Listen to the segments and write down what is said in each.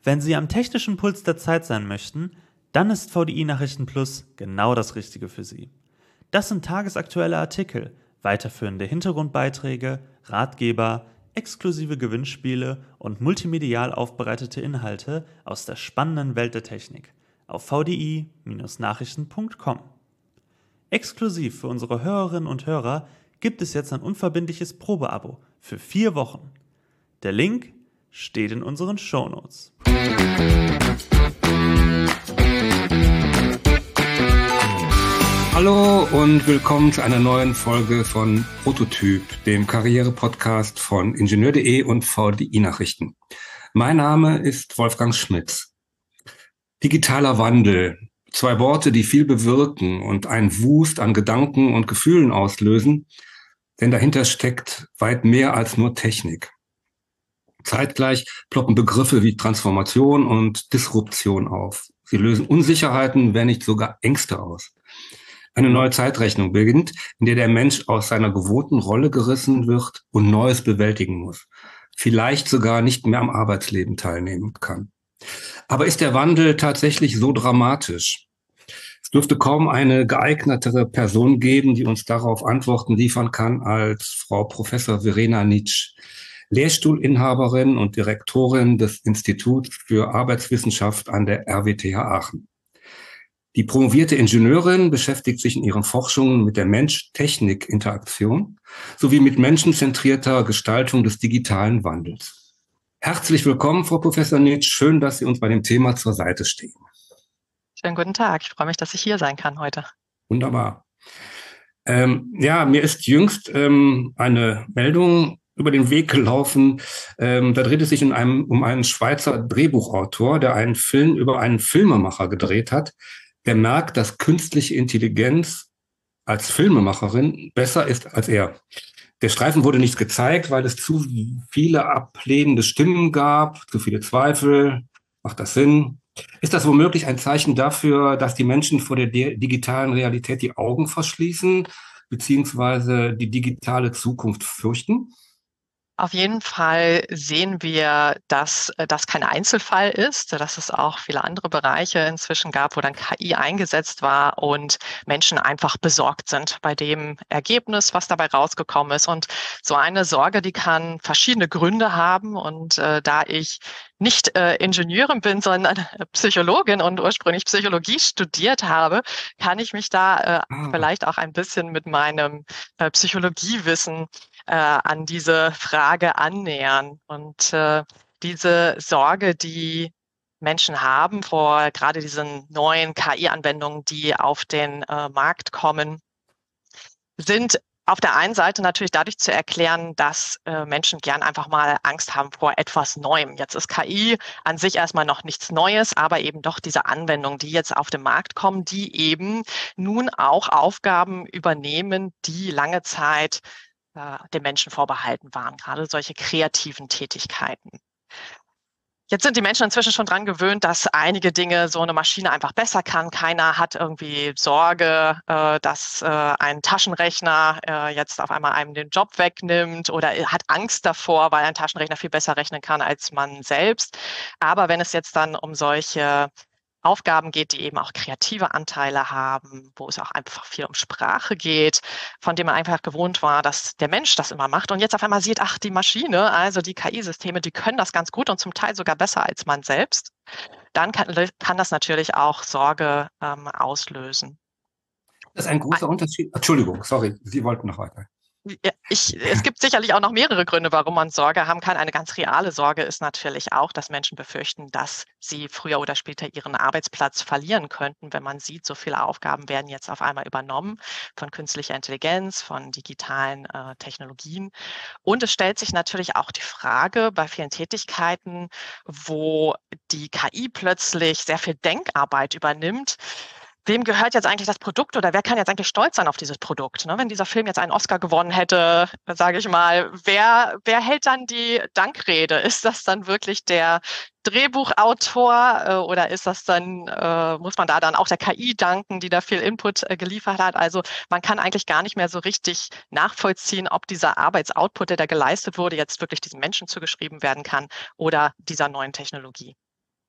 Wenn Sie am technischen Puls der Zeit sein möchten, dann ist VDI Nachrichten Plus genau das Richtige für Sie. Das sind tagesaktuelle Artikel, weiterführende Hintergrundbeiträge, Ratgeber, exklusive Gewinnspiele und multimedial aufbereitete Inhalte aus der spannenden Welt der Technik auf vdi-nachrichten.com. Exklusiv für unsere Hörerinnen und Hörer gibt es jetzt ein unverbindliches Probeabo für 4 Wochen. Der Link steht in unseren Shownotes. Hallo und willkommen zu einer neuen Folge von Prototyp, dem Karriere-Podcast von Ingenieur.de und VDI Nachrichten. Mein Name ist Wolfgang Schmitz. Digitaler Wandel. 2 Worte, die viel bewirken und einen Wust an Gedanken und Gefühlen auslösen, denn dahinter steckt weit mehr als nur Technik. Zeitgleich ploppen Begriffe wie Transformation und Disruption auf. Sie lösen Unsicherheiten, wenn nicht sogar Ängste aus. Eine neue Zeitrechnung beginnt, in der der Mensch aus seiner gewohnten Rolle gerissen wird und Neues bewältigen muss. Vielleicht sogar nicht mehr am Arbeitsleben teilnehmen kann. Aber ist der Wandel tatsächlich so dramatisch? Es dürfte kaum eine geeignetere Person geben, die uns darauf Antworten liefern kann, als Frau Professor Verena Nitsch, Lehrstuhlinhaberin und Direktorin des Instituts für Arbeitswissenschaft an der RWTH Aachen. Die promovierte Ingenieurin beschäftigt sich in ihren Forschungen mit der Mensch-Technik-Interaktion sowie mit menschenzentrierter Gestaltung des digitalen Wandels. Herzlich willkommen, Frau Professor Nitsch. Schön, dass Sie uns bei dem Thema zur Seite stehen. Schönen guten Tag. Ich freue mich, dass ich hier sein kann heute. Wunderbar. Mir ist jüngst eine Meldung über den Weg gelaufen. Da dreht es sich um einen Schweizer Drehbuchautor, der einen Film über einen Filmemacher gedreht hat, der merkt, dass künstliche Intelligenz als Filmemacherin besser ist als er. Der Streifen wurde nicht gezeigt, weil es zu viele ablehnende Stimmen gab, zu viele Zweifel. Macht das Sinn? Ist das womöglich ein Zeichen dafür, dass die Menschen vor der digitalen Realität die Augen verschließen, beziehungsweise die digitale Zukunft fürchten? Auf jeden Fall sehen wir, dass das kein Einzelfall ist, dass es auch viele andere Bereiche inzwischen gab, wo dann KI eingesetzt war und Menschen einfach besorgt sind bei dem Ergebnis, was dabei rausgekommen ist. Und so eine Sorge, die kann verschiedene Gründe haben. Und da ich nicht Ingenieurin bin, sondern Psychologin und ursprünglich Psychologie studiert habe, kann ich mich da vielleicht auch ein bisschen mit meinem Psychologiewissen an diese Frage annähern. Und diese Sorge, die Menschen haben vor gerade diesen neuen KI-Anwendungen, die auf den Markt kommen, sind auf der einen Seite natürlich dadurch zu erklären, dass Menschen gern einfach mal Angst haben vor etwas Neuem. Jetzt ist KI an sich erstmal noch nichts Neues, aber eben doch diese Anwendungen, die jetzt auf den Markt kommen, die eben nun auch Aufgaben übernehmen, die lange Zeit den Menschen vorbehalten waren, gerade solche kreativen Tätigkeiten. Jetzt sind die Menschen inzwischen schon dran gewöhnt, dass einige Dinge so eine Maschine einfach besser kann. Keiner hat irgendwie Sorge, dass ein Taschenrechner jetzt auf einmal einem den Job wegnimmt oder hat Angst davor, weil ein Taschenrechner viel besser rechnen kann als man selbst. Aber wenn es jetzt dann um solche Aufgaben geht, die eben auch kreative Anteile haben, wo es auch einfach viel um Sprache geht, von dem man einfach gewohnt war, dass der Mensch das immer macht und jetzt auf einmal sieht, ach, die Maschine, also die KI-Systeme, die können das ganz gut und zum Teil sogar besser als man selbst, dann kann das natürlich auch Sorge auslösen. Das ist ein großer Unterschied. Entschuldigung, sorry, Sie wollten noch weiter. Ja, es gibt sicherlich auch noch mehrere Gründe, warum man Sorge haben kann. Eine ganz reale Sorge ist natürlich auch, dass Menschen befürchten, dass sie früher oder später ihren Arbeitsplatz verlieren könnten, wenn man sieht, so viele Aufgaben werden jetzt auf einmal übernommen von künstlicher Intelligenz, von digitalen Technologien. Und es stellt sich natürlich auch die Frage bei vielen Tätigkeiten, wo die KI plötzlich sehr viel Denkarbeit übernimmt, wem gehört jetzt eigentlich das Produkt oder wer kann jetzt eigentlich stolz sein auf dieses Produkt? Ne? Wenn dieser Film jetzt einen Oscar gewonnen hätte, sage ich mal, wer hält dann die Dankrede? Ist das dann wirklich der Drehbuchautor oder ist das dann, muss man da dann auch der KI danken, die da viel Input geliefert hat? Also man kann eigentlich gar nicht mehr so richtig nachvollziehen, ob dieser Arbeitsoutput, der da geleistet wurde, jetzt wirklich diesem Menschen zugeschrieben werden kann oder dieser neuen Technologie.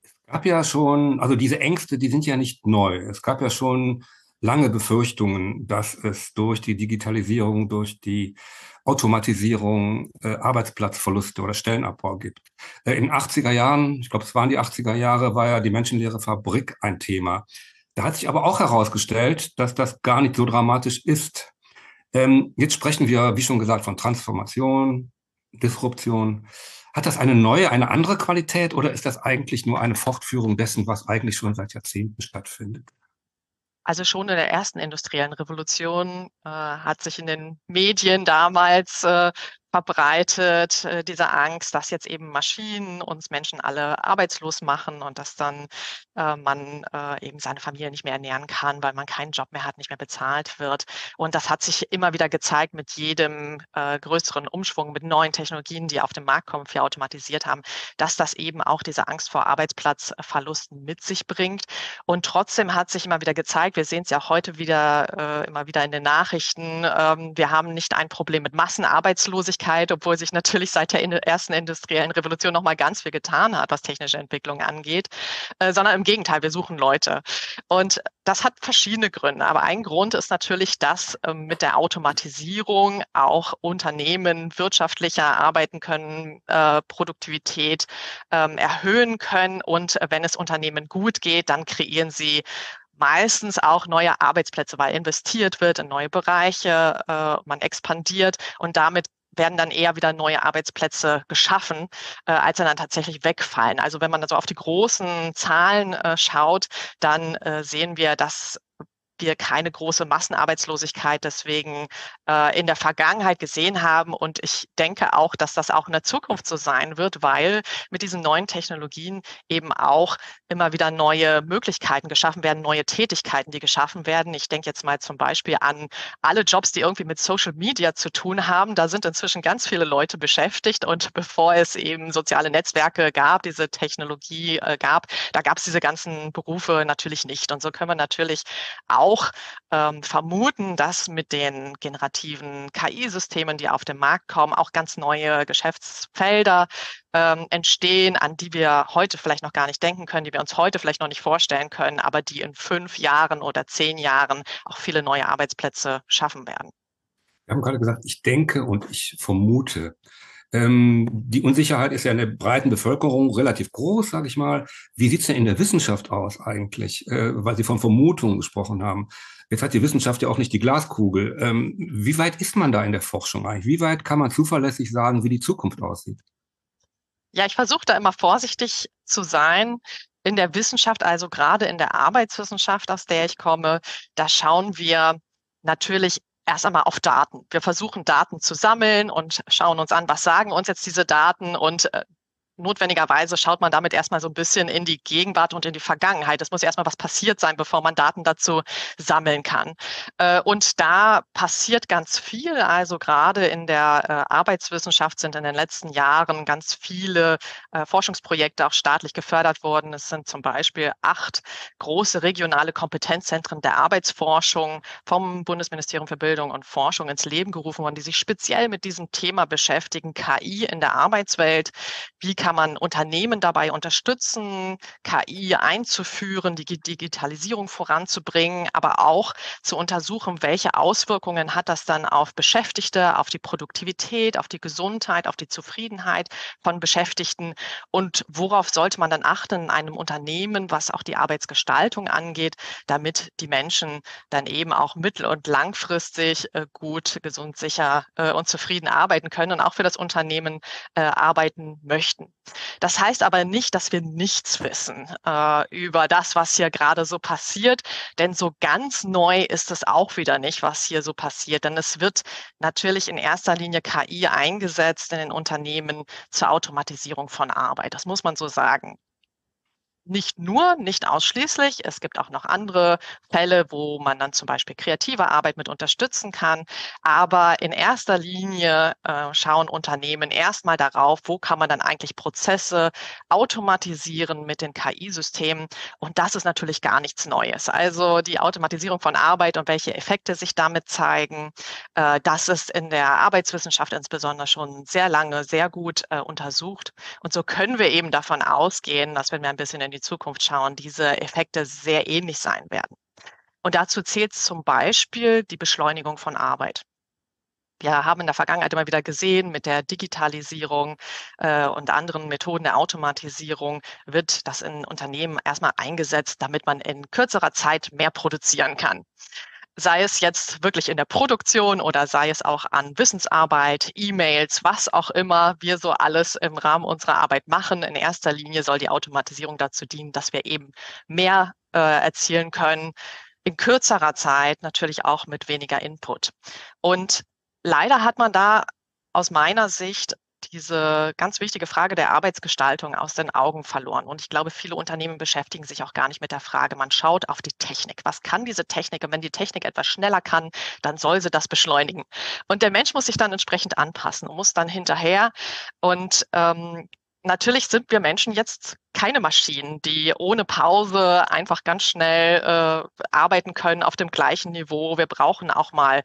Es gab ja schon, also diese Ängste, die sind ja nicht neu. Es gab ja schon lange Befürchtungen, dass es durch die Digitalisierung, durch die Automatisierung Arbeitsplatzverluste oder Stellenabbau gibt. In den 80er Jahren, ich glaube, es waren die 80er Jahre, war ja die menschenleere Fabrik ein Thema. Da hat sich aber auch herausgestellt, dass das gar nicht so dramatisch ist. Jetzt sprechen wir, wie schon gesagt, von Transformation, Disruption. Hat das eine neue, eine andere Qualität oder ist das eigentlich nur eine Fortführung dessen, was eigentlich schon seit Jahrzehnten stattfindet? Also schon in der ersten industriellen Revolution hat sich in den Medien damals verbreitet, diese Angst, dass jetzt eben Maschinen uns Menschen alle arbeitslos machen und dass dann man eben seine Familie nicht mehr ernähren kann, weil man keinen Job mehr hat, nicht mehr bezahlt wird. Und das hat sich immer wieder gezeigt mit jedem größeren Umschwung, mit neuen Technologien, die auf den Markt kommen, viel automatisiert haben, dass das eben auch diese Angst vor Arbeitsplatzverlusten mit sich bringt. Und trotzdem hat sich immer wieder gezeigt, wir sehen es ja auch heute wieder, immer wieder in den Nachrichten, wir haben nicht ein Problem mit Massenarbeitslosigkeit, obwohl sich natürlich seit der ersten industriellen Revolution noch mal ganz viel getan hat, was technische Entwicklung angeht, sondern im Gegenteil, wir suchen Leute. Und das hat verschiedene Gründe. Aber ein Grund ist natürlich, dass mit der Automatisierung auch Unternehmen wirtschaftlicher arbeiten können, Produktivität erhöhen können. Und wenn es Unternehmen gut geht, dann kreieren sie meistens auch neue Arbeitsplätze, weil investiert wird in neue Bereiche, man expandiert und damit werden dann eher wieder neue Arbeitsplätze geschaffen, als dann tatsächlich wegfallen. Also wenn man so auf die großen Zahlen schaut, dann sehen wir, dass wir keine große Massenarbeitslosigkeit deswegen in der Vergangenheit gesehen haben. Und ich denke auch, dass das auch in der Zukunft so sein wird, weil mit diesen neuen Technologien eben auch immer wieder neue Möglichkeiten geschaffen werden, neue Tätigkeiten, die geschaffen werden. Ich denke jetzt mal zum Beispiel an alle Jobs, die irgendwie mit Social Media zu tun haben. Da sind inzwischen ganz viele Leute beschäftigt. Und bevor es eben soziale Netzwerke gab, diese Technologie gab, da gab es diese ganzen Berufe natürlich nicht. Und so können wir natürlich auch vermuten, dass mit den generativen KI-Systemen, die auf den Markt kommen, auch ganz neue Geschäftsfelder entstehen, an die wir heute vielleicht noch gar nicht denken können, die wir uns heute vielleicht noch nicht vorstellen können, aber die in 5 Jahren oder 10 Jahren auch viele neue Arbeitsplätze schaffen werden. Wir haben gerade gesagt, ich denke und ich vermute. Die Unsicherheit ist ja in der breiten Bevölkerung relativ groß, sage ich mal. Wie sieht's denn in der Wissenschaft aus eigentlich? Weil Sie von Vermutungen gesprochen haben. Jetzt hat die Wissenschaft ja auch nicht die Glaskugel. Wie weit ist man da in der Forschung eigentlich? Wie weit kann man zuverlässig sagen, wie die Zukunft aussieht? Ja, ich versuche da immer vorsichtig zu sein. In der Wissenschaft, also gerade in der Arbeitswissenschaft, aus der ich komme, da schauen wir natürlich erst einmal auf Daten. Wir versuchen Daten zu sammeln und schauen uns an, was sagen uns jetzt diese Daten und notwendigerweise schaut man damit erstmal so ein bisschen in die Gegenwart und in die Vergangenheit. Es muss erstmal was passiert sein, bevor man Daten dazu sammeln kann. Und da passiert ganz viel. Also gerade in der Arbeitswissenschaft sind in den letzten Jahren ganz viele Forschungsprojekte auch staatlich gefördert worden. Es sind zum Beispiel 8 große regionale Kompetenzzentren der Arbeitsforschung vom Bundesministerium für Bildung und Forschung ins Leben gerufen worden, die sich speziell mit diesem Thema beschäftigen, KI in der Arbeitswelt. Wie kann man Unternehmen dabei unterstützen, KI einzuführen, die Digitalisierung voranzubringen, aber auch zu untersuchen, welche Auswirkungen hat das dann auf Beschäftigte, auf die Produktivität, auf die Gesundheit, auf die Zufriedenheit von Beschäftigten und worauf sollte man dann achten in einem Unternehmen, was auch die Arbeitsgestaltung angeht, damit die Menschen dann eben auch mittel- und langfristig gut, gesund, sicher und zufrieden arbeiten können und auch für das Unternehmen arbeiten möchten. Das heißt aber nicht, dass wir nichts wissen über das, was hier gerade so passiert, denn so ganz neu ist es auch wieder nicht, was hier so passiert, denn es wird natürlich in erster Linie KI eingesetzt in den Unternehmen zur Automatisierung von Arbeit. Das muss man so sagen. Nicht nur, nicht ausschließlich. Es gibt auch noch andere Fälle, wo man dann zum Beispiel kreative Arbeit mit unterstützen kann. Aber in erster Linie schauen Unternehmen erstmal darauf, wo kann man dann eigentlich Prozesse automatisieren mit den KI-Systemen. Und das ist natürlich gar nichts Neues. Also die Automatisierung von Arbeit und welche Effekte sich damit zeigen, das ist in der Arbeitswissenschaft insbesondere schon sehr lange, sehr gut untersucht. Und so können wir eben davon ausgehen, dass wenn wir ein bisschen in in die Zukunft schauen, diese Effekte sehr ähnlich sein werden. Und dazu zählt zum Beispiel die Beschleunigung von Arbeit. Wir haben in der Vergangenheit immer wieder gesehen, mit der Digitalisierung und anderen Methoden der Automatisierung wird das in Unternehmen erstmal eingesetzt, damit man in kürzerer Zeit mehr produzieren kann. Sei es jetzt wirklich in der Produktion oder sei es auch an Wissensarbeit, E-Mails, was auch immer wir so alles im Rahmen unserer Arbeit machen. In erster Linie soll die Automatisierung dazu dienen, dass wir eben mehr erzielen können, in kürzerer Zeit, natürlich auch mit weniger Input. Und leider hat man da aus meiner Sicht diese ganz wichtige Frage der Arbeitsgestaltung aus den Augen verloren. Und ich glaube, viele Unternehmen beschäftigen sich auch gar nicht mit der Frage. Man schaut auf die Technik. Was kann diese Technik? Und wenn die Technik etwas schneller kann, dann soll sie das beschleunigen. Und der Mensch muss sich dann entsprechend anpassen und muss dann hinterher. Und natürlich sind wir Menschen jetzt keine Maschinen, die ohne Pause einfach ganz schnell arbeiten können auf dem gleichen Niveau. Wir brauchen auch mal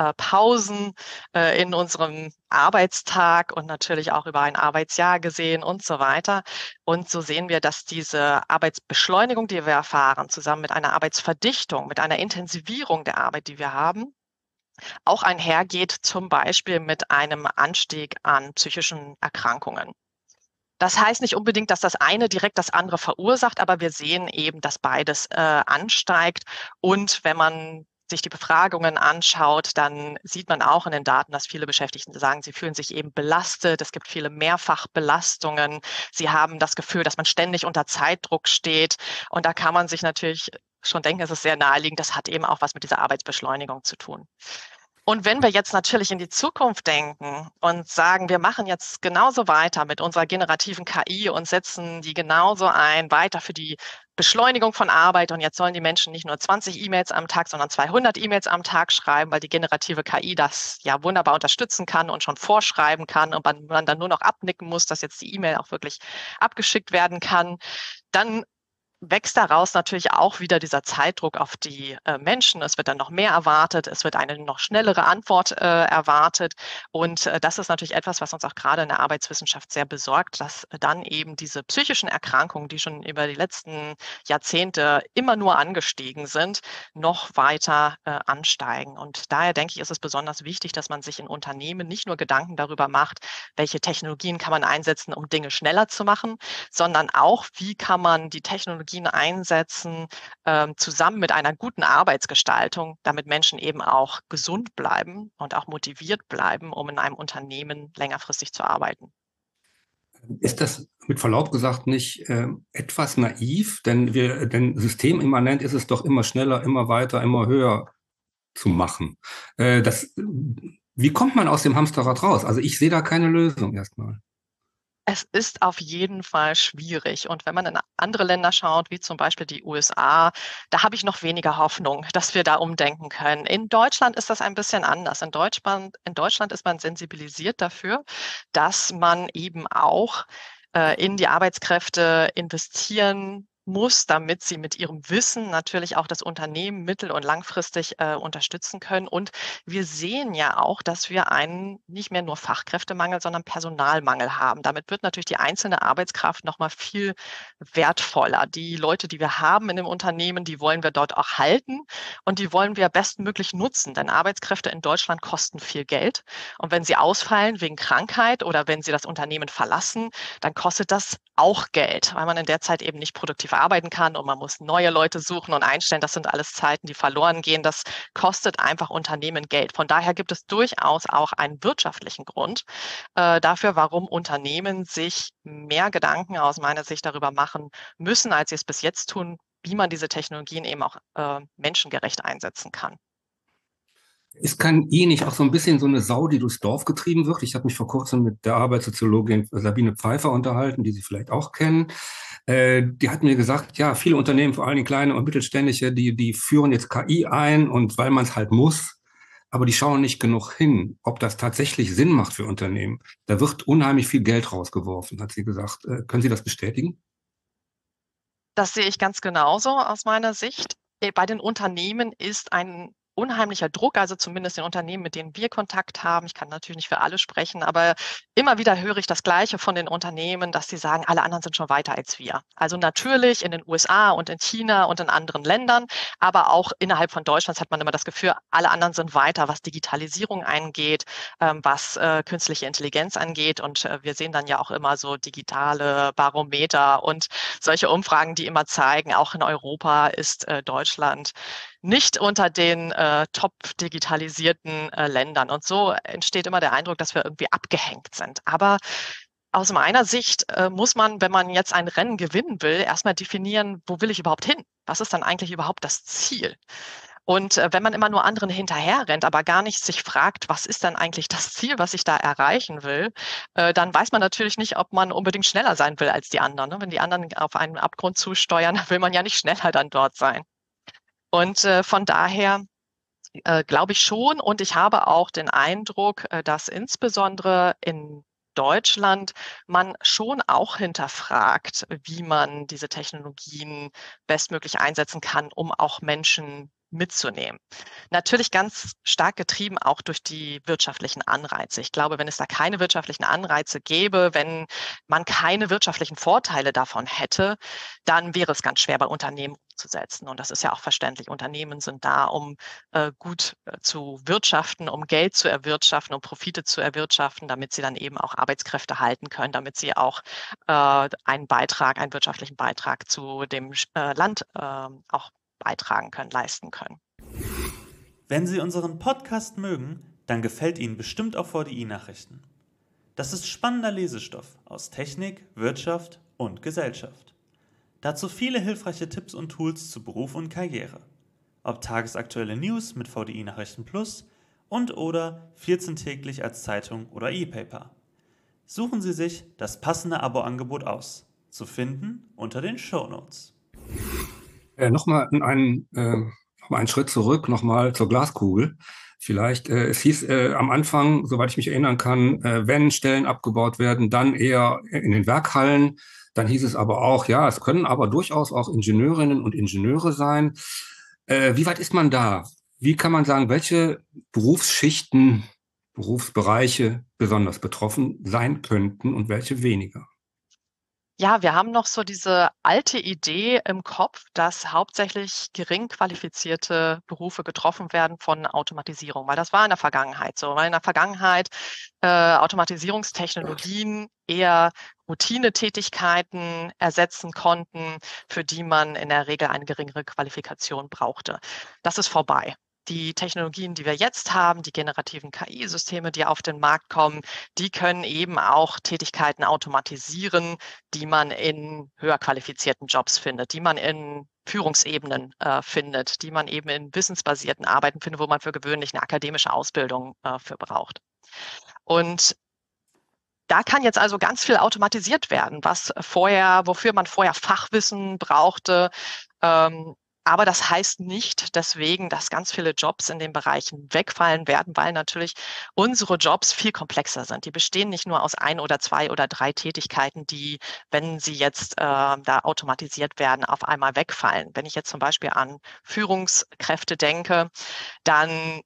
Pausen in unserem Arbeitstag und natürlich auch über ein Arbeitsjahr gesehen und so weiter. Und so sehen wir, dass diese Arbeitsbeschleunigung, die wir erfahren, zusammen mit einer Arbeitsverdichtung, mit einer Intensivierung der Arbeit, die wir haben, auch einhergeht, zum Beispiel mit einem Anstieg an psychischen Erkrankungen. Das heißt nicht unbedingt, dass das eine direkt das andere verursacht, aber wir sehen eben, dass beides ansteigt. Und wenn man sich die Befragungen anschaut, dann sieht man auch in den Daten, dass viele Beschäftigte sagen, sie fühlen sich eben belastet. Es gibt viele Mehrfachbelastungen. Sie haben das Gefühl, dass man ständig unter Zeitdruck steht. Und da kann man sich natürlich schon denken, es ist sehr naheliegend, das hat eben auch was mit dieser Arbeitsbeschleunigung zu tun. Und wenn wir jetzt natürlich in die Zukunft denken und sagen, wir machen jetzt genauso weiter mit unserer generativen KI und setzen die genauso ein, weiter für die Beschleunigung von Arbeit und jetzt sollen die Menschen nicht nur 20 E-Mails am Tag, sondern 200 E-Mails am Tag schreiben, weil die generative KI das ja wunderbar unterstützen kann und schon vorschreiben kann und man dann nur noch abnicken muss, dass jetzt die E-Mail auch wirklich abgeschickt werden kann, dann wächst daraus natürlich auch wieder dieser Zeitdruck auf die Menschen. Es wird dann noch mehr erwartet, es wird eine noch schnellere Antwort erwartet. Und das ist natürlich etwas, was uns auch gerade in der Arbeitswissenschaft sehr besorgt, dass dann eben diese psychischen Erkrankungen, die schon über die letzten Jahrzehnte immer nur angestiegen sind, noch weiter ansteigen. Und daher denke ich, ist es besonders wichtig, dass man sich in Unternehmen nicht nur Gedanken darüber macht, welche Technologien kann man einsetzen, um Dinge schneller zu machen, sondern auch, wie kann man die Technologien einsetzen, zusammen mit einer guten Arbeitsgestaltung, damit Menschen eben auch gesund bleiben und auch motiviert bleiben, um in einem Unternehmen längerfristig zu arbeiten. Ist das mit Verlaub gesagt nicht etwas naiv? Denn systemimmanent ist es doch immer schneller, immer weiter, immer höher zu machen. Wie kommt man aus dem Hamsterrad raus? Also ich sehe da keine Lösung erstmal. Es ist auf jeden Fall schwierig. Und wenn man in andere Länder schaut, wie zum Beispiel die USA, da habe ich noch weniger Hoffnung, dass wir da umdenken können. In Deutschland ist das ein bisschen anders. In Deutschland ist man sensibilisiert dafür, dass man eben auch in die Arbeitskräfte investieren muss, damit sie mit ihrem Wissen natürlich auch das Unternehmen mittel- und langfristig unterstützen können. Und wir sehen ja auch, dass wir einen nicht mehr nur Fachkräftemangel, sondern Personalmangel haben. Damit wird natürlich die einzelne Arbeitskraft noch mal viel wertvoller. Die Leute, die wir haben in dem Unternehmen, die wollen wir dort auch halten und die wollen wir bestmöglich nutzen, denn Arbeitskräfte in Deutschland kosten viel Geld. Und wenn sie ausfallen wegen Krankheit oder wenn sie das Unternehmen verlassen, dann kostet das auch Geld, weil man in der Zeit eben nicht produktiv arbeiten kann und man muss neue Leute suchen und einstellen. Das sind alles Zeiten, die verloren gehen. Das kostet einfach Unternehmen Geld. Von daher gibt es durchaus auch einen wirtschaftlichen Grund dafür, warum Unternehmen sich mehr Gedanken aus meiner Sicht darüber machen müssen, als sie es bis jetzt tun, wie man diese Technologien eben auch menschengerecht einsetzen kann. Ist KI nicht auch so ein bisschen so eine Sau, die durchs Dorf getrieben wird? Ich habe mich vor kurzem mit der Arbeitssoziologin Sabine Pfeiffer unterhalten, die Sie vielleicht auch kennen. Die hat mir gesagt, ja, viele Unternehmen, vor allem die kleine und mittelständische, die führen jetzt KI ein und weil man es halt muss, aber die schauen nicht genug hin, ob das tatsächlich Sinn macht für Unternehmen. Da wird unheimlich viel Geld rausgeworfen, hat sie gesagt. Können Sie das bestätigen? Das sehe ich ganz genauso aus meiner Sicht. Bei den Unternehmen ist ein unheimlicher Druck, also zumindest in Unternehmen, mit denen wir Kontakt haben. Ich kann natürlich nicht für alle sprechen, aber immer wieder höre ich das Gleiche von den Unternehmen, dass sie sagen, alle anderen sind schon weiter als wir. Also natürlich in den USA und in China und in anderen Ländern, aber auch innerhalb von Deutschland hat man immer das Gefühl, alle anderen sind weiter, was Digitalisierung angeht, was künstliche Intelligenz angeht. Und wir sehen dann ja auch immer so digitale Barometer und solche Umfragen, die immer zeigen, auch in Europa ist Deutschland nicht unter den top digitalisierten Ländern. Und so entsteht immer der Eindruck, dass wir irgendwie abgehängt sind. Aber aus meiner Sicht muss man, wenn man jetzt ein Rennen gewinnen will, erstmal definieren, wo will ich überhaupt hin? Was ist dann eigentlich überhaupt das Ziel? Und wenn man immer nur anderen hinterher rennt, aber gar nicht sich fragt, was ist dann eigentlich das Ziel, was ich da erreichen will, dann weiß man natürlich nicht, ob man unbedingt schneller sein will als die anderen. Ne? Wenn die anderen auf einen Abgrund zusteuern, will man ja nicht schneller dann dort sein. Und von daher glaube ich schon, und ich habe auch den Eindruck, dass insbesondere in Deutschland man schon auch hinterfragt, wie man diese Technologien bestmöglich einsetzen kann, um auch Menschen mitzunehmen. Natürlich ganz stark getrieben auch durch die wirtschaftlichen Anreize. Ich glaube, wenn es da keine wirtschaftlichen Anreize gäbe, wenn man keine wirtschaftlichen Vorteile davon hätte, dann wäre es ganz schwer bei Unternehmen umzusetzen. Und das ist ja auch verständlich. Unternehmen sind da, um gut zu wirtschaften, um Geld zu erwirtschaften, um Profite zu erwirtschaften, damit sie dann eben auch Arbeitskräfte halten können, damit sie auch einen wirtschaftlichen Beitrag zu dem Land auch beitragen können, leisten können. Wenn Sie unseren Podcast mögen, dann gefällt Ihnen bestimmt auch VDI-Nachrichten. Das ist spannender Lesestoff aus Technik, Wirtschaft und Gesellschaft. Dazu viele hilfreiche Tipps und Tools zu Beruf und Karriere. Ob tagesaktuelle News mit VDI Nachrichten Plus und oder 14 täglich als Zeitung oder E-Paper. Suchen Sie sich das passende Abo-Angebot aus. Zu finden unter den Shownotes. Nochmal einen Schritt zurück, nochmal zur Glaskugel. Vielleicht, es hieß am Anfang, soweit ich mich erinnern kann, wenn Stellen abgebaut werden, dann eher in den Werkhallen. Dann hieß es aber auch, ja, es können aber durchaus auch Ingenieurinnen und Ingenieure sein. Wie weit ist man da? Wie kann man sagen, welche Berufsschichten, Berufsbereiche besonders betroffen sein könnten und welche weniger? Ja, wir haben noch so diese alte Idee im Kopf, dass hauptsächlich gering qualifizierte Berufe getroffen werden von Automatisierung, weil das war in der Vergangenheit so. Weil in der Vergangenheit Automatisierungstechnologien eher Routinetätigkeiten ersetzen konnten, für die man in der Regel eine geringere Qualifikation brauchte. Das ist vorbei. Die Technologien, die wir jetzt haben, die generativen KI-Systeme, die auf den Markt kommen, die können eben auch Tätigkeiten automatisieren, die man in höher qualifizierten Jobs findet, die man in Führungsebenen findet, die man eben in wissensbasierten Arbeiten findet, wo man für gewöhnlich eine akademische Ausbildung für braucht. Und da kann jetzt also ganz viel automatisiert werden, wofür man vorher Fachwissen brauchte. Aber das heißt nicht deswegen, dass ganz viele Jobs in den Bereichen wegfallen werden, weil natürlich unsere Jobs viel komplexer sind. Die bestehen nicht nur aus 1 oder 2 oder 3 Tätigkeiten, die, wenn sie jetzt da automatisiert werden, auf einmal wegfallen. Wenn ich jetzt zum Beispiel an Führungskräfte denke, dann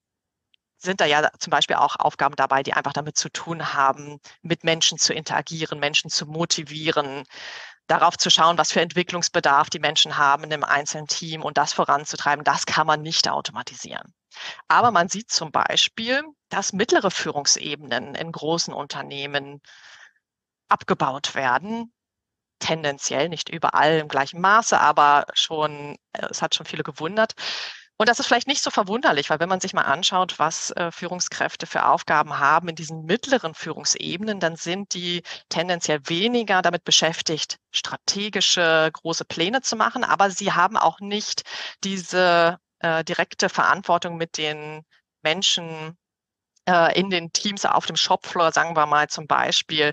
sind da ja zum Beispiel auch Aufgaben dabei, die einfach damit zu tun haben, mit Menschen zu interagieren, Menschen zu motivieren, darauf zu schauen, was für Entwicklungsbedarf die Menschen haben in einem einzelnen Team und das voranzutreiben. Das kann man nicht automatisieren. Aber man sieht zum Beispiel, dass mittlere Führungsebenen in großen Unternehmen abgebaut werden. Tendenziell, nicht überall im gleichen Maße, aber schon, es hat schon viele gewundert. Und das ist vielleicht nicht so verwunderlich, weil wenn man sich mal anschaut, was Führungskräfte für Aufgaben haben in diesen mittleren Führungsebenen, dann sind die tendenziell weniger damit beschäftigt, strategische große Pläne zu machen, aber sie haben auch nicht diese direkte Verantwortung mit den Menschen in den Teams auf dem Shopfloor, sagen wir mal zum Beispiel,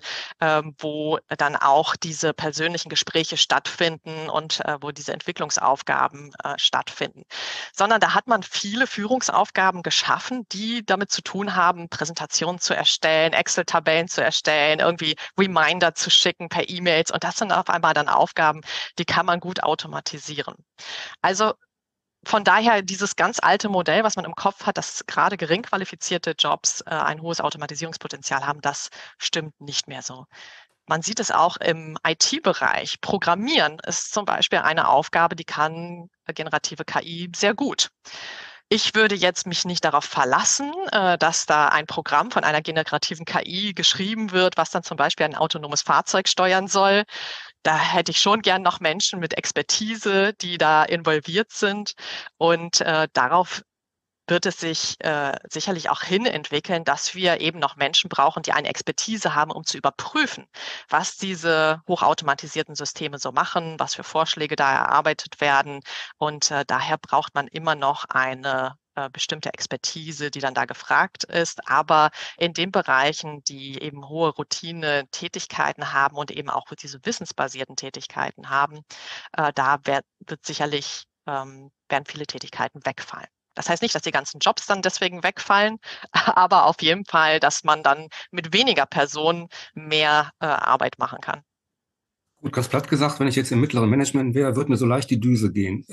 wo dann auch diese persönlichen Gespräche stattfinden und wo diese Entwicklungsaufgaben stattfinden. Sondern da hat man viele Führungsaufgaben geschaffen, die damit zu tun haben, Präsentationen zu erstellen, Excel-Tabellen zu erstellen, irgendwie Reminder zu schicken per E-Mails. Und das sind auf einmal dann Aufgaben, die kann man gut automatisieren. Also von daher dieses ganz alte Modell, was man im Kopf hat, dass gerade gering qualifizierte Jobs ein hohes Automatisierungspotenzial haben, das stimmt nicht mehr so. Man sieht es auch im IT-Bereich. Programmieren ist zum Beispiel eine Aufgabe, die kann generative KI sehr gut. Ich würde jetzt mich nicht darauf verlassen, dass da ein Programm von einer generativen KI geschrieben wird, was dann zum Beispiel ein autonomes Fahrzeug steuern soll. Da hätte ich schon gern noch Menschen mit Expertise, die da involviert sind. Und darauf wird es sich sicherlich auch hin entwickeln, dass wir eben noch Menschen brauchen, die eine Expertise haben, um zu überprüfen, was diese hochautomatisierten Systeme so machen, was für Vorschläge da erarbeitet werden. Und daher braucht man immer noch eine bestimmte Expertise, die dann da gefragt ist. Aber in den Bereichen, die eben hohe Routine-Tätigkeiten haben und eben auch diese wissensbasierten Tätigkeiten haben, da wird sicherlich werden viele Tätigkeiten wegfallen. Das heißt nicht, dass die ganzen Jobs dann deswegen wegfallen, aber auf jeden Fall, dass man dann mit weniger Personen mehr Arbeit machen kann. Gut, ganz platt gesagt, wenn ich jetzt im mittleren Management wäre, würde mir so leicht die Düse gehen.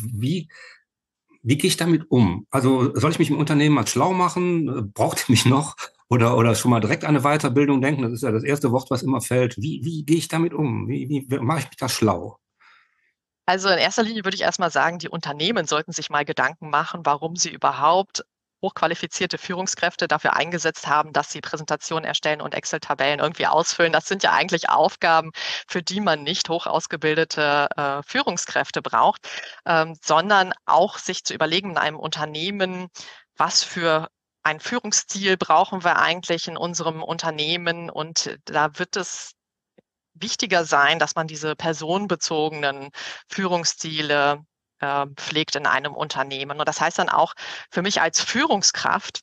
Wie gehe ich damit um? Also soll ich mich im Unternehmen mal schlau machen? Braucht ihr mich noch? Oder schon mal direkt an eine Weiterbildung denken? Das ist ja das erste Wort, was immer fällt. Wie gehe ich damit um? Wie mache ich mich da schlau? Also in erster Linie würde ich erstmal sagen, die Unternehmen sollten sich mal Gedanken machen, warum sie überhaupt hochqualifizierte Führungskräfte dafür eingesetzt haben, dass sie Präsentationen erstellen und Excel-Tabellen irgendwie ausfüllen. Das sind ja eigentlich Aufgaben, für die man nicht hoch ausgebildete Führungskräfte braucht, sondern auch sich zu überlegen in einem Unternehmen, was für ein Führungsstil brauchen wir eigentlich in unserem Unternehmen. Und da wird es wichtiger sein, dass man diese personenbezogenen Führungsstile pflegt in einem Unternehmen. Und das heißt dann auch für mich als Führungskraft,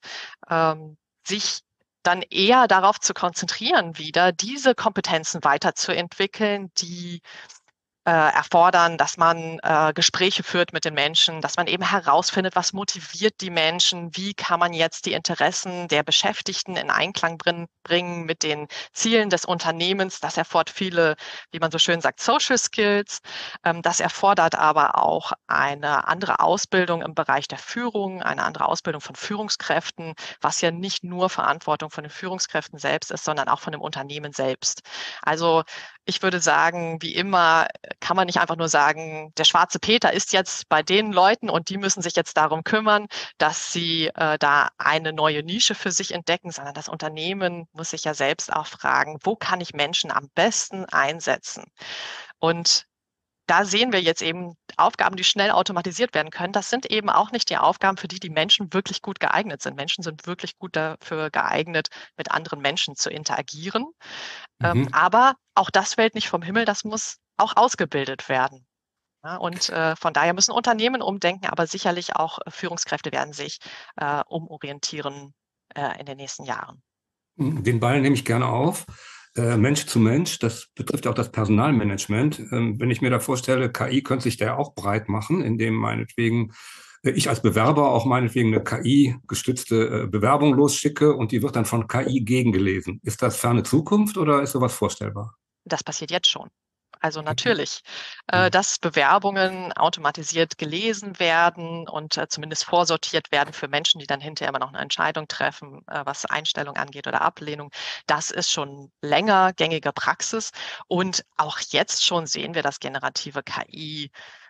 sich dann eher darauf zu konzentrieren, wieder diese Kompetenzen weiterzuentwickeln, die erfordern, dass man Gespräche führt mit den Menschen, dass man eben herausfindet, was motiviert die Menschen, wie kann man jetzt die Interessen der Beschäftigten in Einklang bringen mit den Zielen des Unternehmens. Das erfordert viele, wie man so schön sagt, Social Skills. Das erfordert aber auch eine andere Ausbildung im Bereich der Führung, eine andere Ausbildung von Führungskräften, was ja nicht nur Verantwortung von den Führungskräften selbst ist, sondern auch von dem Unternehmen selbst. Also ich würde sagen, wie immer kann man nicht einfach nur sagen, der schwarze Peter ist jetzt bei den Leuten und die müssen sich jetzt darum kümmern, dass sie da eine neue Nische für sich entdecken, sondern das Unternehmen muss sich ja selbst auch fragen, wo kann ich Menschen am besten einsetzen? Und da sehen wir jetzt eben Aufgaben, die schnell automatisiert werden können. Das sind eben auch nicht die Aufgaben, für die die Menschen wirklich gut geeignet sind. Menschen sind wirklich gut dafür geeignet, mit anderen Menschen zu interagieren. Mhm. Aber auch das fällt nicht vom Himmel, das muss auch ausgebildet werden. Ja, und von daher müssen Unternehmen umdenken, aber sicherlich auch Führungskräfte werden sich umorientieren in den nächsten Jahren. Den Ball nehme ich gerne auf. Mensch zu Mensch, das betrifft auch das Personalmanagement. Wenn ich mir da vorstelle, KI könnte sich da auch breit machen, indem meinetwegen ich als Bewerber auch meinetwegen eine KI-gestützte Bewerbung losschicke und die wird dann von KI gegengelesen. Ist das ferne Zukunft oder ist sowas vorstellbar? Das passiert jetzt schon. Also Okay. natürlich, Mhm. dass Bewerbungen automatisiert gelesen werden und zumindest vorsortiert werden für Menschen, die dann hinterher immer noch eine Entscheidung treffen, was Einstellung angeht oder Ablehnung. Das ist schon länger gängige Praxis. Und auch jetzt schon sehen wir, dass generative KI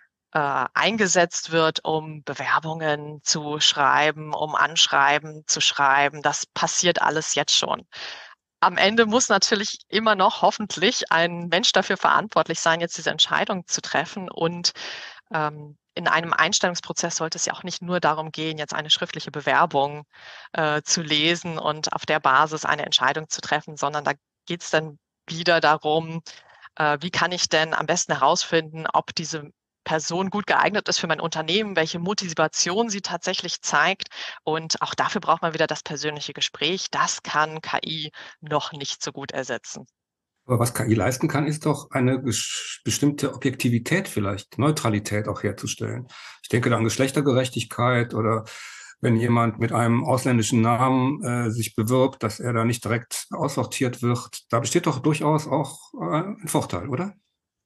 eingesetzt wird, um Bewerbungen zu schreiben, um Anschreiben zu schreiben. Das passiert alles jetzt schon. Am Ende muss natürlich immer noch hoffentlich ein Mensch dafür verantwortlich sein, jetzt diese Entscheidung zu treffen. Und in einem Einstellungsprozess sollte es ja auch nicht nur darum gehen, jetzt eine schriftliche Bewerbung zu lesen und auf der Basis eine Entscheidung zu treffen, sondern da geht es dann wieder darum, wie kann ich denn am besten herausfinden, ob diese Person gut geeignet ist für mein Unternehmen, welche Motivation sie tatsächlich zeigt. Und auch dafür braucht man wieder das persönliche Gespräch. Das kann KI noch nicht so gut ersetzen. Aber was KI leisten kann, ist doch eine bestimmte Objektivität vielleicht, Neutralität auch herzustellen. Ich denke da an Geschlechtergerechtigkeit oder wenn jemand mit einem ausländischen Namen sich bewirbt, dass er da nicht direkt aussortiert wird. Da besteht doch durchaus auch ein Vorteil, oder?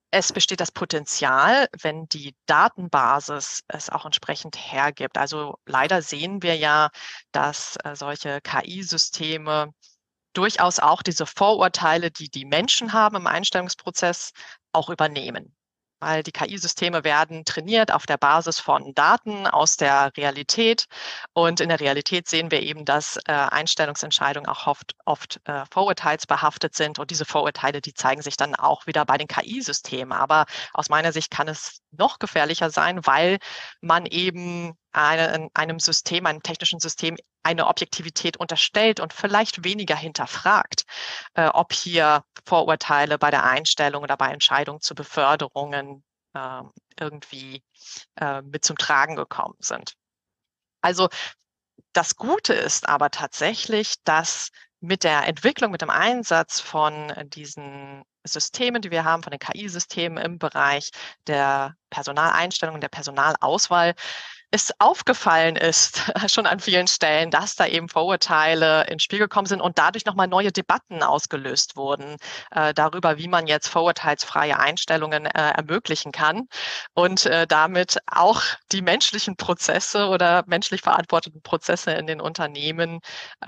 Es besteht das Potenzial, wenn die Datenbasis es auch entsprechend hergibt. Also leider sehen wir ja, dass solche KI-Systeme durchaus auch diese Vorurteile, die die Menschen haben im Einstellungsprozess, auch übernehmen. Weil die KI-Systeme werden trainiert auf der Basis von Daten aus der Realität. Und in der Realität sehen wir eben, dass Einstellungsentscheidungen auch oft vorurteilsbehaftet sind. Und diese Vorurteile, die zeigen sich dann auch wieder bei den KI-Systemen. Aber aus meiner Sicht kann es noch gefährlicher sein, weil man eben einem System, einem technischen System, eine Objektivität unterstellt und vielleicht weniger hinterfragt, ob hier Vorurteile bei der Einstellung oder bei Entscheidungen zu Beförderungen irgendwie mit zum Tragen gekommen sind. Also das Gute ist aber tatsächlich, dass mit der Entwicklung, mit dem Einsatz von diesen Systemen, die wir haben, von den KI-Systemen im Bereich der Personaleinstellung und der Personalauswahl, es aufgefallen ist, schon an vielen Stellen, dass da eben Vorurteile ins Spiel gekommen sind und dadurch nochmal neue Debatten ausgelöst wurden, darüber, wie man jetzt vorurteilsfreie Einstellungen ermöglichen kann und damit auch die menschlichen Prozesse oder menschlich verantworteten Prozesse in den Unternehmen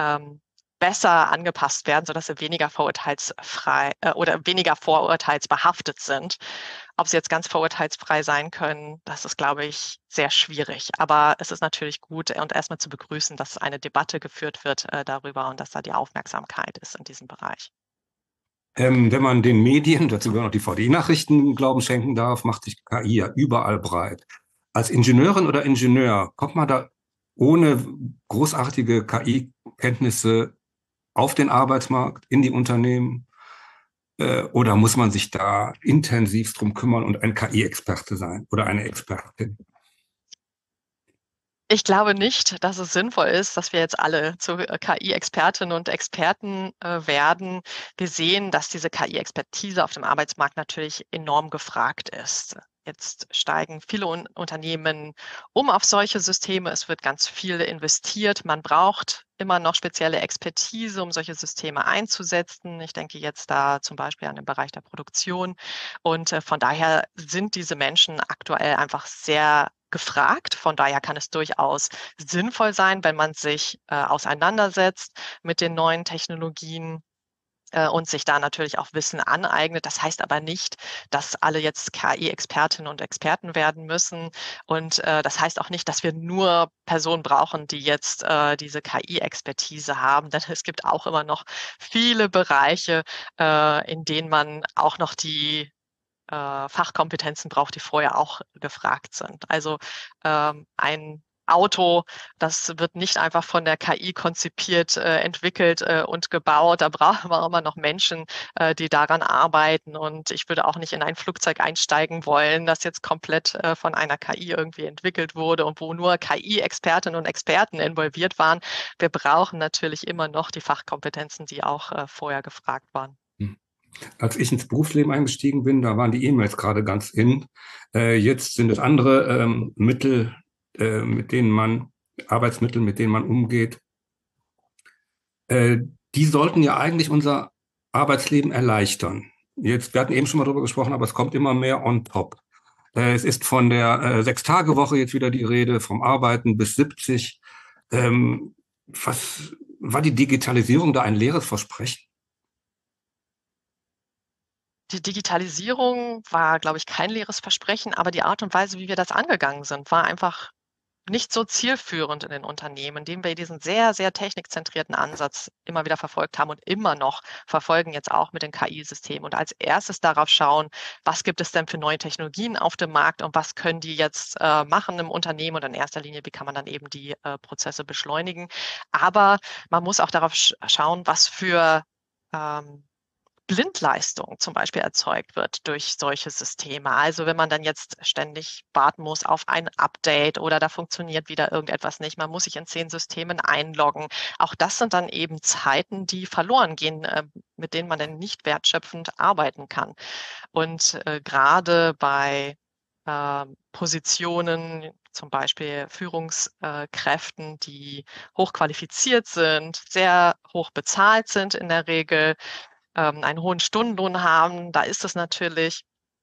besser angepasst werden, sodass sie weniger vorurteilsfrei oder weniger vorurteilsbehaftet sind. Ob sie jetzt ganz vorurteilsfrei sein können, das ist, glaube ich, sehr schwierig. Aber es ist natürlich gut und erstmal zu begrüßen, dass eine Debatte geführt wird darüber und dass da die Aufmerksamkeit ist in diesem Bereich. Wenn man den Medien, dazu gehören auch die VDI-Nachrichten, Glauben schenken darf, macht sich KI ja überall breit. Als Ingenieurin oder Ingenieur kommt man da ohne großartige KI-Kenntnisse auf den Arbeitsmarkt, in die Unternehmen? Oder muss man sich da intensiv drum kümmern und ein KI-Experte sein oder eine Expertin? Ich glaube nicht, dass es sinnvoll ist, dass wir jetzt alle zu KI-Expertinnen und Experten werden. Wir sehen, dass diese KI-Expertise auf dem Arbeitsmarkt natürlich enorm gefragt ist. Jetzt steigen viele Unternehmen auf solche Systeme. Es wird ganz viel investiert. Man braucht immer noch spezielle Expertise, um solche Systeme einzusetzen. Ich denke jetzt da zum Beispiel an den Bereich der Produktion. Und von daher sind diese Menschen aktuell einfach sehr gefragt. Von daher kann es durchaus sinnvoll sein, wenn man sich auseinandersetzt mit den neuen Technologien und sich da natürlich auch Wissen aneignet. Das heißt aber nicht, dass alle jetzt KI-Expertinnen und Experten werden müssen. Und das heißt auch nicht, dass wir nur Personen brauchen, die jetzt diese KI-Expertise haben. Denn es gibt auch immer noch viele Bereiche, in denen man auch noch die Fachkompetenzen braucht, die vorher auch gefragt sind. Also ein Auto, das wird nicht einfach von der KI konzipiert, entwickelt und gebaut. Da brauchen wir immer noch Menschen, die daran arbeiten. Und ich würde auch nicht in ein Flugzeug einsteigen wollen, das jetzt komplett von einer KI irgendwie entwickelt wurde und wo nur KI-Expertinnen und Experten involviert waren. Wir brauchen natürlich immer noch die Fachkompetenzen, die auch vorher gefragt waren. Als ich ins Berufsleben eingestiegen bin, da waren die E-Mails gerade ganz in. Jetzt sind es andere Mittel, Arbeitsmittel, mit denen man umgeht. Die sollten ja eigentlich unser Arbeitsleben erleichtern. Jetzt, wir hatten eben schon mal drüber gesprochen, aber es kommt immer mehr on top. Es ist von der 6-Tage-Woche jetzt wieder die Rede, vom Arbeiten bis 70. Was war die Digitalisierung da ein leeres Versprechen? Die Digitalisierung war, glaube ich, kein leeres Versprechen, aber die Art und Weise, wie wir das angegangen sind, war einfach nicht so zielführend in den Unternehmen, indem wir diesen sehr, sehr technikzentrierten Ansatz immer wieder verfolgt haben und immer noch verfolgen, jetzt auch mit den KI-Systemen. Und als erstes darauf schauen, was gibt es denn für neue Technologien auf dem Markt und was können die jetzt machen im Unternehmen und in erster Linie, wie kann man dann eben die Prozesse beschleunigen. Aber man muss auch darauf schauen, was für Blindleistung zum Beispiel erzeugt wird durch solche Systeme. Also wenn man dann jetzt ständig warten muss auf ein Update oder da funktioniert wieder irgendetwas nicht, man muss sich in 10 Systemen einloggen. Auch das sind dann eben Zeiten, die verloren gehen, mit denen man dann nicht wertschöpfend arbeiten kann. Und gerade bei Positionen, zum Beispiel Führungskräften, die hochqualifiziert sind, sehr hoch bezahlt sind in der Regel, einen hohen Stundenlohn haben, da ist es natürlich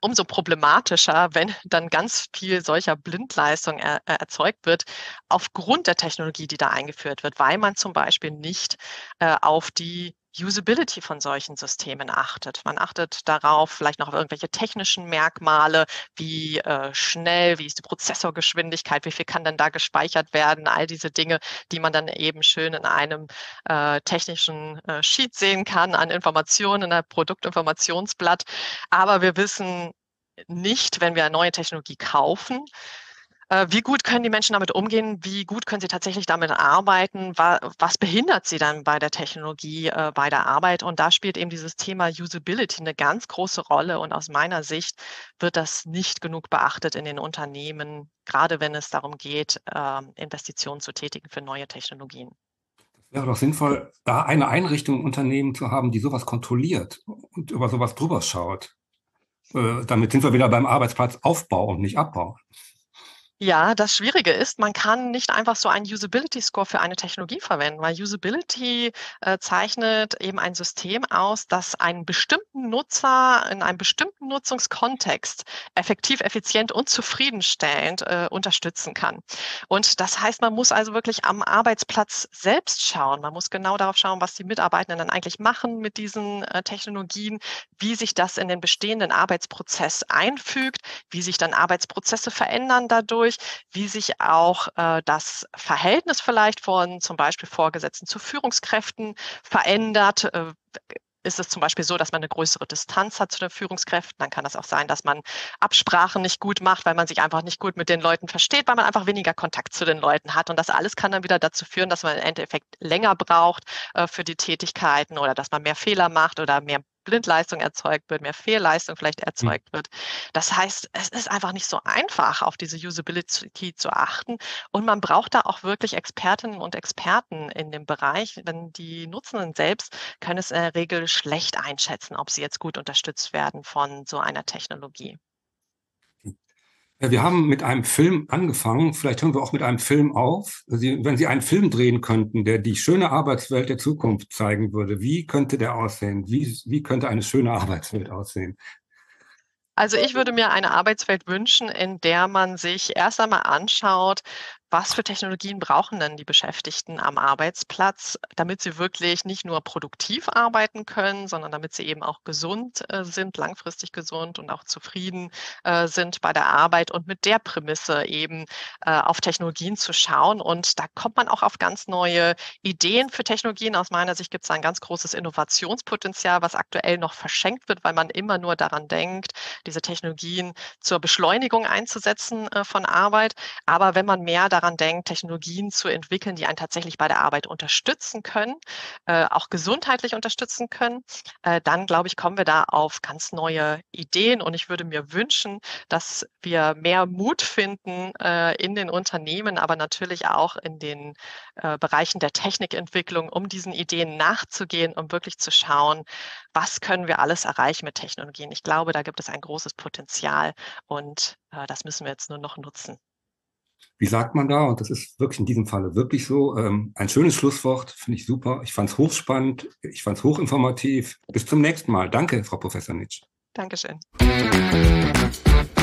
umso problematischer, wenn dann ganz viel solcher Blindleistung erzeugt wird, aufgrund der Technologie, die da eingeführt wird, weil man zum Beispiel nicht auf die Usability von solchen Systemen achtet. Man achtet darauf, vielleicht noch auf irgendwelche technischen Merkmale, wie schnell, wie ist die Prozessorgeschwindigkeit, wie viel kann denn da gespeichert werden, all diese Dinge, die man dann eben schön in einem technischen Sheet sehen kann, an Informationen, in einem Produktinformationsblatt. Aber wir wissen nicht, wenn wir eine neue Technologie kaufen, wie gut können die Menschen damit umgehen? Wie gut können sie tatsächlich damit arbeiten? Was behindert sie dann bei der Technologie, bei der Arbeit? Und da spielt eben dieses Thema Usability eine ganz große Rolle. Und aus meiner Sicht wird das nicht genug beachtet in den Unternehmen, gerade wenn es darum geht, Investitionen zu tätigen für neue Technologien. Wäre doch sinnvoll, da eine Einrichtung im Unternehmen zu haben, die sowas kontrolliert und über sowas drüber schaut. Damit sind wir wieder beim Arbeitsplatzaufbau und nicht Abbau. Ja, das Schwierige ist, man kann nicht einfach so einen Usability-Score für eine Technologie verwenden, weil Usability zeichnet eben ein System aus, das einen bestimmten Nutzer in einem bestimmten Nutzungskontext effektiv, effizient und zufriedenstellend unterstützen kann. Und das heißt, man muss also wirklich am Arbeitsplatz selbst schauen. Man muss genau darauf schauen, was die Mitarbeitenden dann eigentlich machen mit diesen Technologien, wie sich das in den bestehenden Arbeitsprozess einfügt, wie sich dann Arbeitsprozesse verändern dadurch, wie sich auch das Verhältnis vielleicht von zum Beispiel Vorgesetzten zu Führungskräften verändert. Ist es zum Beispiel so, dass man eine größere Distanz hat zu den Führungskräften, dann kann das auch sein, dass man Absprachen nicht gut macht, weil man sich einfach nicht gut mit den Leuten versteht, weil man einfach weniger Kontakt zu den Leuten hat. Und das alles kann dann wieder dazu führen, dass man im Endeffekt länger braucht für die Tätigkeiten oder dass man mehr Fehler macht oder mehr Blindleistung erzeugt wird, mehr Fehlleistung vielleicht erzeugt wird. Das heißt, es ist einfach nicht so einfach, auf diese Usability zu achten. Und man braucht da auch wirklich Expertinnen und Experten in dem Bereich, denn die Nutzenden selbst können es in der Regel schlecht einschätzen, ob sie jetzt gut unterstützt werden von so einer Technologie. Wir haben mit einem Film angefangen. Vielleicht hören wir auch mit einem Film auf. Wenn Sie einen Film drehen könnten, der die schöne Arbeitswelt der Zukunft zeigen würde, wie könnte der aussehen? Wie könnte eine schöne Arbeitswelt aussehen? Also ich würde mir eine Arbeitswelt wünschen, in der man sich erst einmal anschaut, was für Technologien brauchen denn die Beschäftigten am Arbeitsplatz, damit sie wirklich nicht nur produktiv arbeiten können, sondern damit sie eben auch gesund sind, langfristig gesund und auch zufrieden sind bei der Arbeit und mit der Prämisse eben auf Technologien zu schauen. Und da kommt man auch auf ganz neue Ideen für Technologien. Aus meiner Sicht gibt es ein ganz großes Innovationspotenzial, was aktuell noch verschenkt wird, weil man immer nur daran denkt, diese Technologien zur Beschleunigung einzusetzen von Arbeit. Aber wenn man mehr daran denkt, Technologien zu entwickeln, die einen tatsächlich bei der Arbeit unterstützen können, auch gesundheitlich unterstützen können, dann, glaube ich, kommen wir da auf ganz neue Ideen. Und ich würde mir wünschen, dass wir mehr Mut finden in den Unternehmen, aber natürlich auch in den Bereichen der Technikentwicklung, um diesen Ideen nachzugehen, um wirklich zu schauen, was können wir alles erreichen mit Technologien. Ich glaube, da gibt es ein großes Potenzial und das müssen wir jetzt nur noch nutzen. Wie sagt man da? Und das ist wirklich in diesem Falle wirklich so. Ein schönes Schlusswort, finde ich super. Ich fand es hochspannend, ich fand es hochinformativ. Bis zum nächsten Mal. Danke, Frau Professor Nitsch. Dankeschön.